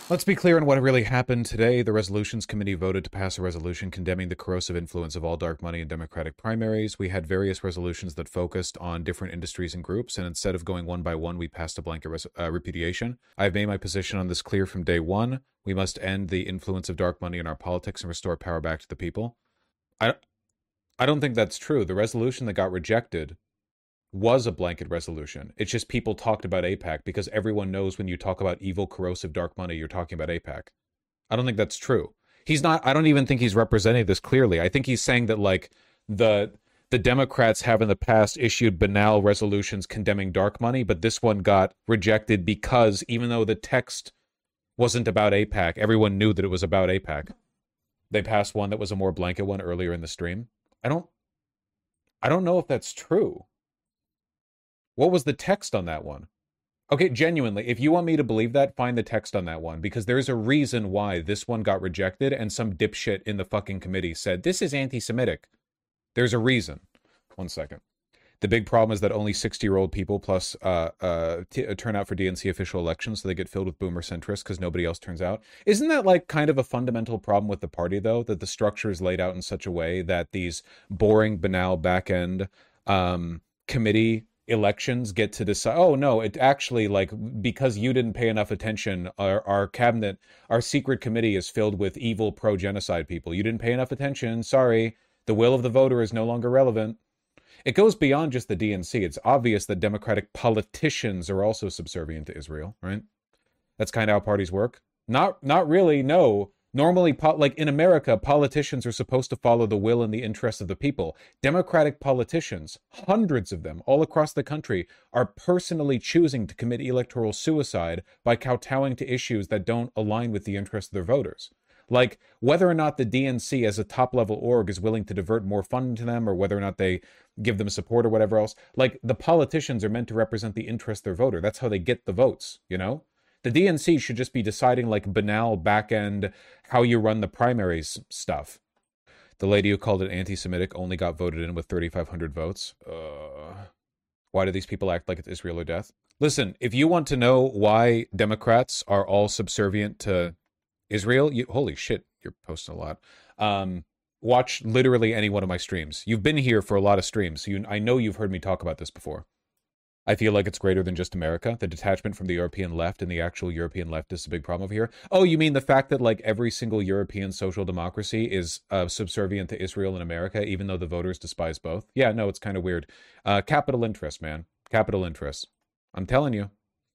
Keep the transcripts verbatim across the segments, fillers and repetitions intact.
Let's be clear on what really happened today. The Resolutions Committee voted to pass a resolution condemning the corrosive influence of all dark money in Democratic primaries. We had various resolutions that focused on different industries and groups, and instead of going one by one, we passed a blanket res- uh, repudiation. I've made my position on this clear from day one. We must end the influence of dark money in our politics and restore power back to the people. I, I don't think that's true. The resolution that got rejected was a blanket resolution. It's just people talked about AIPAC because everyone knows when you talk about evil, corrosive, dark money, you're talking about AIPAC. I don't think that's true. He's not, I don't even think he's representing this clearly. I think he's saying that, like, the the Democrats have in the past issued banal resolutions condemning dark money, but this one got rejected because even though the text wasn't about AIPAC, everyone knew that it was about AIPAC. They passed one that was a more blanket one earlier in the stream. I don't, I don't know if that's true. What was the text on that one? Okay, genuinely, if you want me to believe that, find the text on that one, because there's a reason why this one got rejected and some dipshit in the fucking committee said, this is anti-Semitic. There's a reason. One second. The big problem is that only sixty-year-old people plus uh, uh, t- turn out for D N C official elections, so they get filled with boomer centrists because nobody else turns out. Isn't that like kind of a fundamental problem with the party, though, that the structure is laid out in such a way that these boring, banal, back-end um, committee elections get to decide, oh no, it actually, like, because you didn't pay enough attention, our, our cabinet, our secret committee is filled with evil pro-genocide people. You didn't pay enough attention. Sorry. The will of the voter is no longer relevant. It goes beyond just the D N C. It's obvious that Democratic politicians are also subservient to Israel, right? That's kind of how parties work. Not, not really, no. Normally, po- like in America, politicians are supposed to follow the will and the interests of the people. Democratic politicians, hundreds of them all across the country, are personally choosing to commit electoral suicide by kowtowing to issues that don't align with the interests of their voters. Like whether or not the D N C as a top-level org is willing to divert more funding to them, or whether or not they give them support or whatever else. Like the politicians are meant to represent the interests of their voter. That's how they get the votes, you know? The D N C should just be deciding like banal back-end, how you run the primaries stuff. The lady who called it anti-Semitic only got voted in with thirty-five hundred votes. Uh, why do these people act like it's Israel or death? Listen, if you want to know why Democrats are all subservient to Israel, you, holy shit, you're posting a lot. Um, watch literally any one of my streams. You've been here for a lot of streams, so you, I know you've heard me talk about this before. I feel like it's greater than just America. The detachment from the European left and the actual European left is a big problem over here. Oh, you mean the fact that like every single European social democracy is uh, subservient to Israel and America, even though the voters despise both? Yeah, no, it's kind of weird. Uh, capital interest, man. Capital interest. I'm telling you.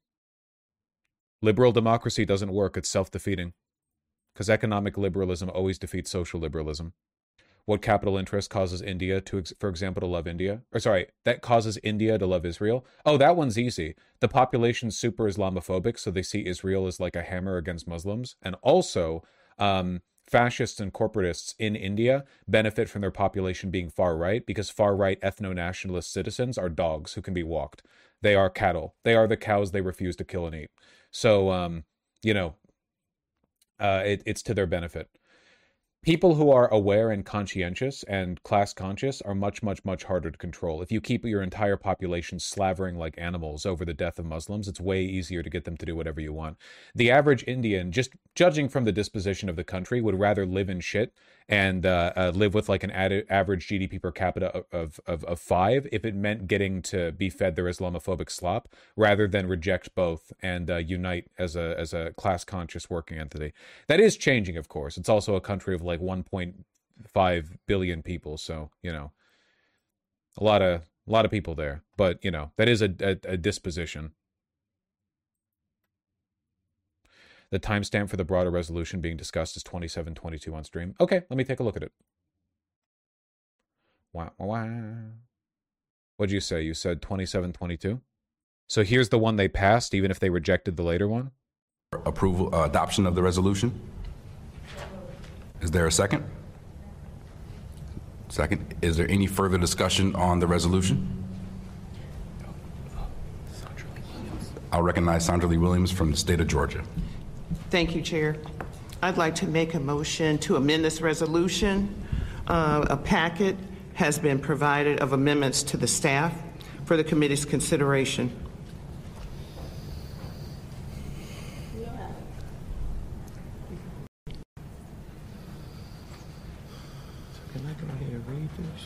Liberal democracy doesn't work. It's self-defeating. Because economic liberalism always defeats social liberalism. What capital interest causes India to, for example, to love India? Or sorry, that causes India to love Israel? Oh, that one's easy. The population's super Islamophobic, so they see Israel as like a hammer against Muslims. And also, um, fascists and corporatists in India benefit from their population being far right, because far right ethno-nationalist citizens are dogs who can be walked. They are cattle. They are the cows they refuse to kill and eat. So, um, you know, uh, it, it's to their benefit. People who are aware and conscientious and class conscious are much, much, much harder to control. If you keep your entire population slavering like animals over the death of Muslims, it's way easier to get them to do whatever you want. The average Indian, just judging from the disposition of the country, would rather live in shit and uh, uh, live with like an ad- average G D P per capita of, of, of five if it meant getting to be fed their Islamophobic slop, rather than reject both and uh, unite as a as a class conscious working entity. That is changing, of course. It's also a country of like one point five billion people, so you know, a lot of a lot of people there. But you know, that is a, a, a disposition. The timestamp for the broader resolution being discussed is twenty-seven twenty-two on stream. Okay, let me take a look at it. Wow, wow. What'd you say? You said twenty-seven twenty-two? So here's the one they passed, even if they rejected the later one? Approval, uh, adoption of the resolution. Is there a second? Second. Is there any further discussion on the resolution? I'll recognize Sandra Lee Williams from the state of Georgia. Thank you, Chair. I'd like to make a motion to amend this resolution. Uh, a packet has been provided of amendments to the staff for the committee's consideration. Go ahead and read this.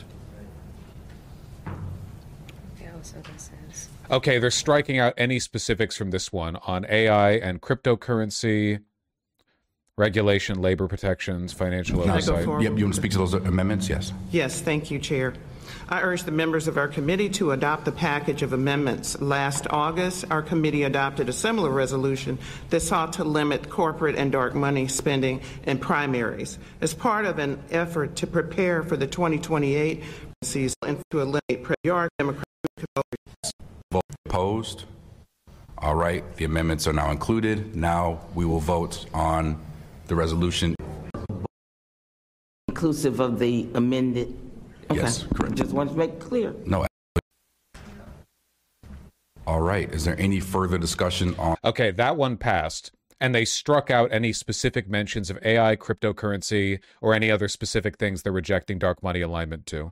So this is Okay, they're striking out any specifics from this one on A I and cryptocurrency, regulation, labor protections, financial Can I go oversight. forward? Yep, you want to speak to those amendments? Yes. Yes, thank you, Chair. I urge the members of our committee to adopt the package of amendments. Last August, our committee adopted a similar resolution that sought to limit corporate and dark money spending in primaries as part of an effort to prepare for the twenty twenty-eight season and to eliminate yard Democratic Vote opposed. All right, the amendments are now included. Now we will vote on the resolution. Inclusive of the amended. Okay. Yes, correct. Just wanted to make it clear. No. All right, is there any further discussion on? Okay, that one passed, and they struck out any specific mentions of A I, cryptocurrency, or any other specific things they're rejecting dark money alignment to.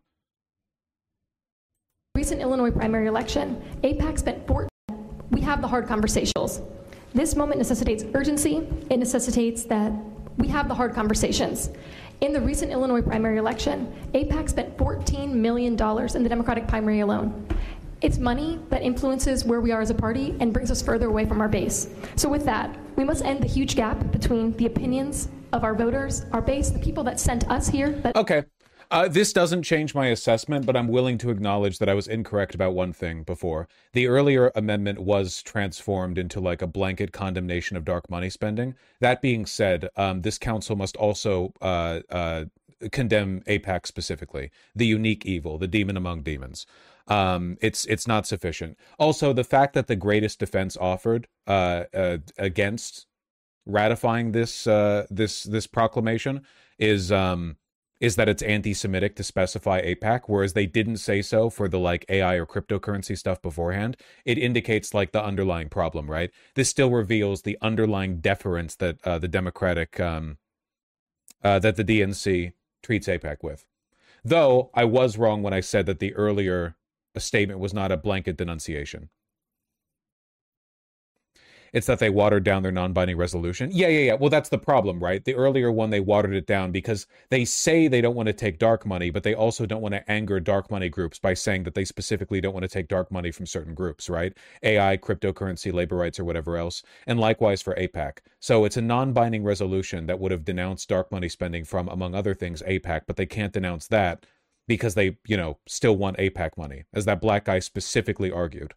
Recent Illinois primary election, AIPAC spent four. We have the hard conversations. This moment necessitates urgency. It necessitates that we have the hard conversations. In the recent Illinois primary election, AIPAC spent fourteen million dollars in the Democratic primary alone. It's money that influences where we are as a party and brings us further away from our base. So with that, we must end the huge gap between the opinions of our voters, our base, the people that sent us here. That Okay. Uh, this doesn't change my assessment, but I'm willing to acknowledge that I was incorrect about one thing before. The earlier amendment was transformed into like a blanket condemnation of dark money spending. That being said, um, this council must also uh, uh, condemn AIPAC specifically, the unique evil, the demon among demons. Um, it's it's not sufficient. Also, the fact that the greatest defense offered uh, uh, against ratifying this uh, this this proclamation is. Um, is that it's anti-Semitic to specify AIPAC, whereas they didn't say so for the like A I or cryptocurrency stuff beforehand. It indicates like the underlying problem, right? This still reveals the underlying deference that uh, the Democratic, um, uh, that the D N C treats AIPAC with. Though I was wrong when I said that the earlier statement was not a blanket denunciation. It's that they watered down their non-binding resolution. Yeah, yeah, yeah. Well, that's the problem, right? The earlier one, they watered it down because they say they don't want to take dark money, but they also don't want to anger dark money groups by saying that they specifically don't want to take dark money from certain groups, right? A I, cryptocurrency, labor rights, or whatever else. And likewise for AIPAC. So it's a non-binding resolution that would have denounced dark money spending from, among other things, AIPAC, but they can't denounce that because they, you know, still want AIPAC money, as that black guy specifically argued.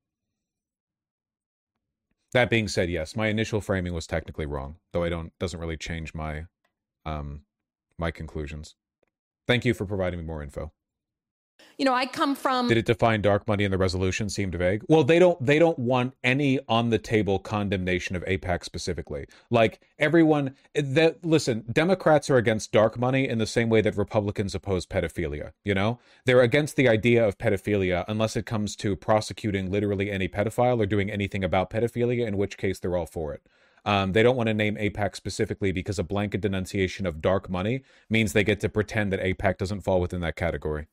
That being said, yes, my initial framing was technically wrong, though I don't doesn't really change my um my conclusions. Thank you for providing me more info. You know, I come from... Did it define dark money in the resolution seemed vague? Well, they don't they don't want any on the table condemnation of AIPAC specifically. Like everyone that listen, Democrats are against dark money in the same way that Republicans oppose pedophilia, you know? They're against the idea of pedophilia unless it comes to prosecuting literally any pedophile or doing anything about pedophilia, in which case they're all for it. Um, they don't want to name AIPAC specifically because a blanket denunciation of dark money means they get to pretend that AIPAC doesn't fall within that category.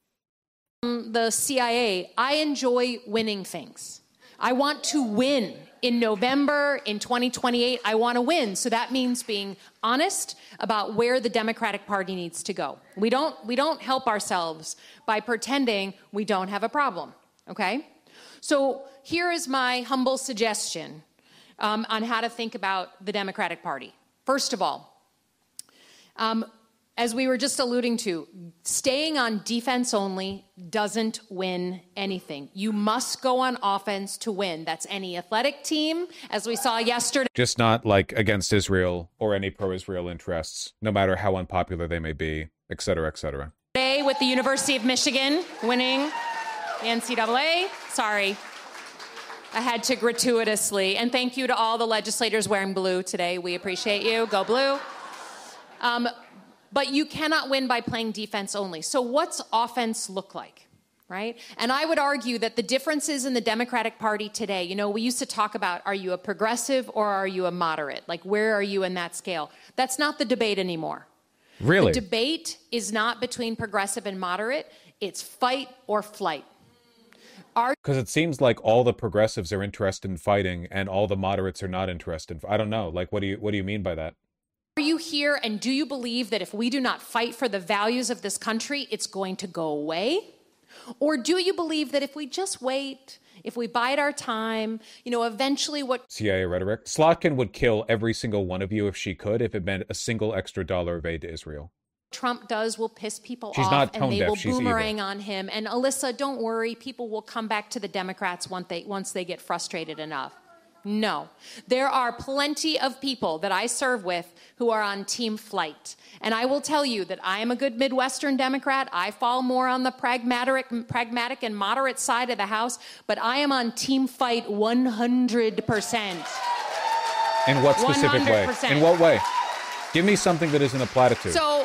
The C I A, I enjoy winning things. I want to win in November, in twenty twenty-eight. I want to win. So that means being honest about where the Democratic Party needs to go. We don't, we don't help ourselves by pretending we don't have a problem, okay? So here is my humble suggestion um, on how to think about the Democratic Party. First of all, um, as we were just alluding to, staying on defense only doesn't win anything. You must go on offense to win. That's any athletic team, as we saw yesterday. Just not like against Israel or any pro-Israel interests, no matter how unpopular they may be, et cetera, et cetera. Today with the University of Michigan winning the N C double A. Sorry, I had to gratuitously. And thank you to all the legislators wearing blue today. We appreciate you. Go blue. Um, But you cannot win by playing defense only. So what's offense look like, right? And I would argue that the differences in the Democratic Party today, you know, we used to talk about, are you a progressive or are you a moderate? Like, where are you in that scale? That's not the debate anymore. Really? The debate is not between progressive and moderate. It's fight or flight. Because it seems like all the progressives are interested in fighting and all the moderates are not interested in, I don't know. Like, what do you what do you mean by that? Are you here and do you believe that if we do not fight for the values of this country, it's going to go away? Or do you believe that if we just wait, if we bide our time, you know, eventually what... C I A rhetoric. Slotkin would kill every single one of you if she could, if it meant a single extra dollar of aid to Israel. Trump does will piss people She's off not and they tone-deaf, will she's boomerang evil. on him. And Alyssa, don't worry, people will come back to the Democrats once they, once they get frustrated enough. No. There are plenty of people that I serve with who are on team flight. And I will tell you that I am a good Midwestern Democrat. I fall more on the pragmatic, pragmatic and moderate side of the House, but I am on team fight one hundred percent. In what specific one hundred percent. way? In what way? Give me something that isn't a platitude. So,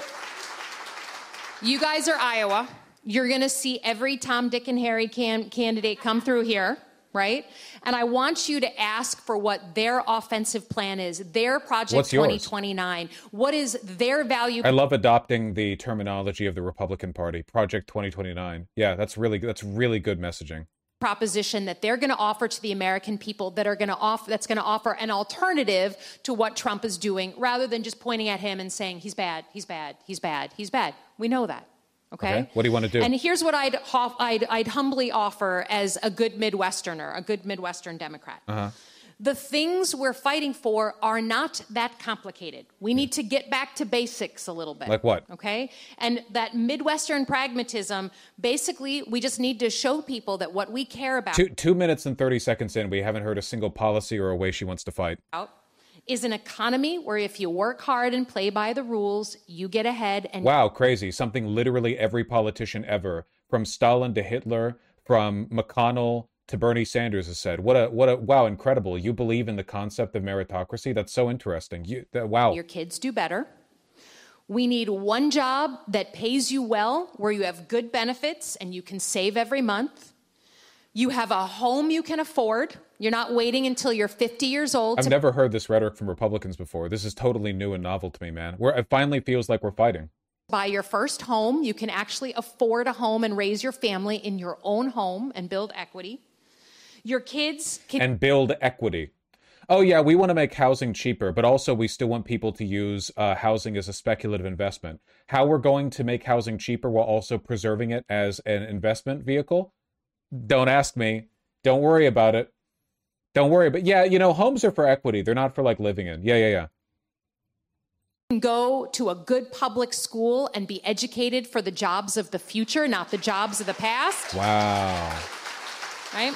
you guys are Iowa. You're going to see every Tom, Dick, and Harry can, candidate come through here, right? And I want you to ask for what their offensive plan is, their Project What's yours? twenty twenty-nine. What is their value? I love adopting the terminology of the Republican Party, Project twenty twenty-nine. Yeah, that's really that's really good messaging. Proposition that they're going to offer to the American people that are going to offer that's going to offer an alternative to what Trump is doing, rather than just pointing at him and saying he's bad, he's bad, he's bad, he's bad. We know that. Okay? Okay. What do you want to do? And here's what I'd, I'd, I'd humbly offer as a good Midwesterner, a good Midwestern Democrat. Uh-huh. The things we're fighting for are not that complicated. We need to get back to basics a little bit. Like what? Okay? And that Midwestern pragmatism, basically, we just need to show people that what we care about Two, two minutes and thirty seconds in, we haven't heard a single policy or a way she wants to fight. is an economy where if you work hard and play by the rules, you get ahead. And Wow, crazy. Something literally every politician ever, from Stalin to Hitler, from McConnell to Bernie Sanders, has said. What a, what a, wow, incredible. You believe in the concept of meritocracy? That's so interesting. You, that, wow. your kids do better. We need one job that pays you well, where you have good benefits and you can save every month. You have a home you can afford. You're not waiting until you're fifty years old. I've to never heard this rhetoric from Republicans before. This is totally new and novel to me, man. Where it finally feels like we're fighting. buy your first home. You can actually afford a home and raise your family in your own home and build equity. Your kids can... And build equity. Oh, yeah, we want to make housing cheaper, but also we still want people to use uh, housing as a speculative investment. How we're going to make housing cheaper while also preserving it as an investment vehicle? Don't ask me. Don't worry about it. Don't worry. But yeah, you know, homes are for equity. They're not for like living in. Yeah, yeah, yeah. Go to a good public school and be educated for the jobs of the future, not the jobs of the past. Wow. Right?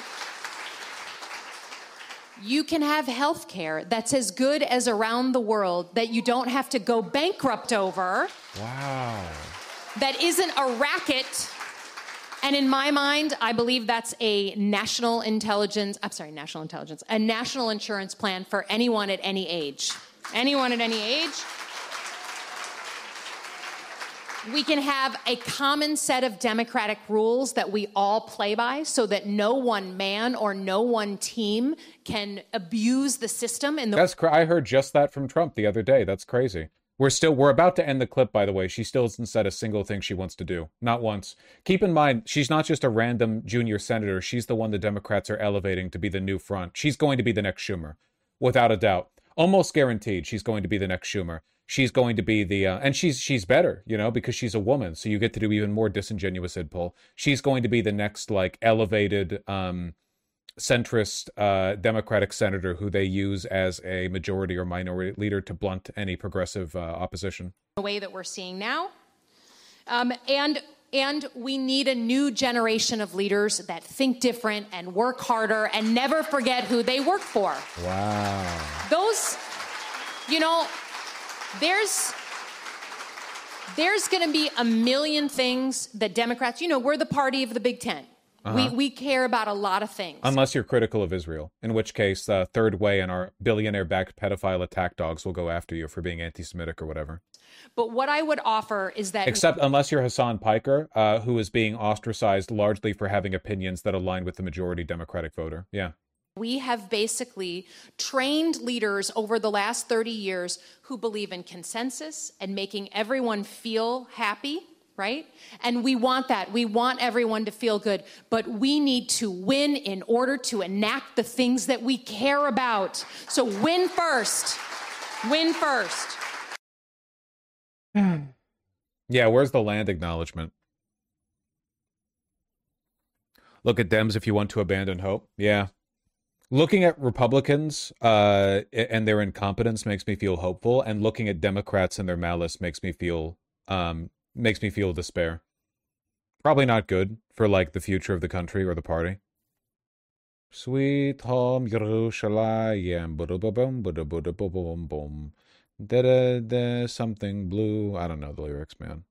You can have health care that's as good as around the world, that you don't have to go bankrupt over. Wow. That isn't a racket. And in my mind, I believe that's a national intelligence, I'm sorry, national intelligence, a national insurance plan for anyone at any age. Anyone at any age. We can have a common set of democratic rules that we all play by so that no one man or no one team can abuse the system. In the That's cra- I heard just that from Trump the other day. That's crazy. We're still, we're about to end the clip, by the way. She still hasn't said a single thing she wants to do. Not once. Keep in mind, she's not just a random junior senator. She's the one the Democrats are elevating to be the new front. She's going to be the next Schumer, without a doubt. Almost guaranteed she's going to be the next Schumer. She's going to be the, uh, and she's she's better, you know, because she's a woman. So you get to do even more disingenuous id poll. She's going to be the next, like, elevated um, centrist uh, Democratic senator who they use as a majority or minority leader to blunt any progressive uh, opposition. The way that we're seeing now. Um, and and we need a new generation of leaders that think different and work harder and never forget who they work for. Wow. Those, you know, there's there's going to be a million things that Democrats, you know, we're the party of the Big Ten. Uh-huh. We we care about a lot of things. Unless you're critical of Israel, in which case uh, Third Way and our billionaire-backed pedophile attack dogs will go after you for being anti-Semitic or whatever. But what I would offer is that... Except unless you're Hassan Piker, uh, who is being ostracized largely for having opinions that align with the majority Democratic voter. Yeah. We have basically trained leaders over the last thirty years who believe in consensus and making everyone feel happy, right? And we want that. We want everyone to feel good. But we need to win in order to enact the things that we care about. So win first. Win first. Yeah, where's the land acknowledgement? Look at Dems if you want to abandon hope. Yeah. Looking at Republicans uh, and their incompetence makes me feel hopeful, and looking at Democrats and their malice makes me feel um, makes me feel despair. Probably not good for like the future of the country or the party. Sweet home Yerushalayim, ba-da-ba-bum, ba-da-ba-da-ba-bum-bum. Da-da-da, something blue. I don't know the lyrics, man.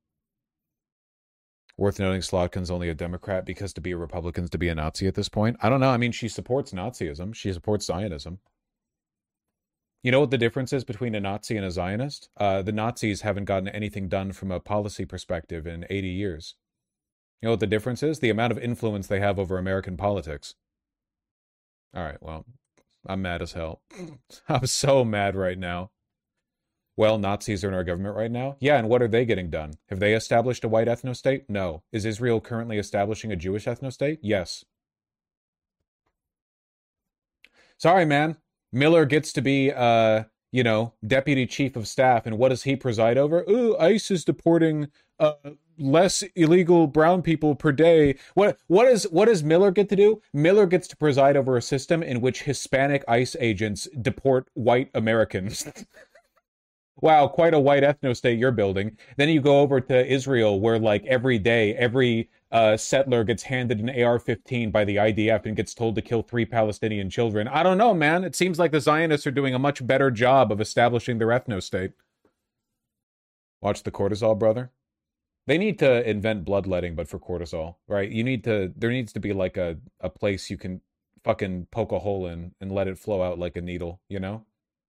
Worth noting, Slotkin's only a Democrat because to be a Republican's to be a Nazi at this point. I don't know. I mean, she supports Nazism. She supports Zionism. You know what the difference is between a Nazi and a Zionist? Uh, the Nazis haven't gotten anything done from a policy perspective in eighty years. You know what the difference is? The amount of influence they have over American politics. All right, well, I'm mad as hell. I'm so mad right now. Well, Nazis are in our government right now? Yeah, and what are they getting done? Have they established a white ethno-state? No. Is Israel currently establishing a Jewish ethno-state? Yes. Sorry, man. Miller gets to be, uh, you know, deputy chief of staff, and what does he preside over? Ooh, ICE is deporting uh, less illegal brown people per day. What, what, is, what does Miller get to do? Miller gets to preside over a system in which Hispanic ICE agents deport white Americans. Wow, quite a white ethno-state you're building. Then you go over to Israel where, like, every day, every uh, settler gets handed an A R fifteen by the I D F and gets told to kill three Palestinian children. I don't know, man. It seems like the Zionists are doing a much better job of establishing their ethno-state. Watch the cortisol, brother. They need to invent bloodletting, but for cortisol, right? You need to, there needs to be, like, a, a place you can fucking poke a hole in and let it flow out like a needle, you know?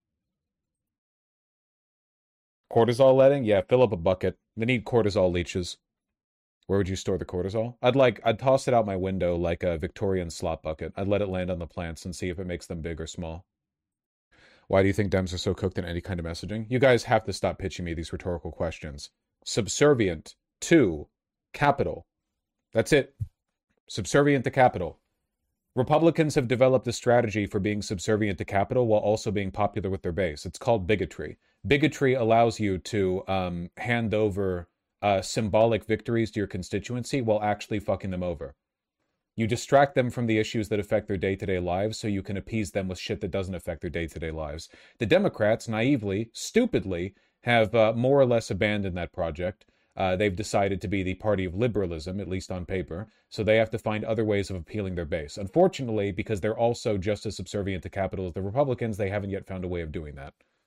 Cortisol letting? Yeah, fill up a bucket. They need cortisol leeches. Where would you store the cortisol? I'd like, I'd toss it out my window like a Victorian slop bucket. I'd let it land on the plants and see if it makes them big or small. Why do you think Dems are so cooked in any kind of messaging? You guys have to stop pitching me these rhetorical questions. Subservient to capital. That's it. Subservient to capital. Republicans have developed a strategy for being subservient to capital while also being popular with their base. It's called bigotry. Bigotry allows you to um, hand over uh, symbolic victories to your constituency while actually fucking them over. You distract them from the issues that affect their day-to-day lives so you can appease them with shit that doesn't affect their day-to-day lives. The Democrats, naively, stupidly, have uh, more or less abandoned that project. Uh, they've decided to be the party of liberalism, at least on paper, so they have to find other ways of appealing their base. Unfortunately, because they're also just as subservient to capital as the Republicans, they haven't yet found a way of doing that.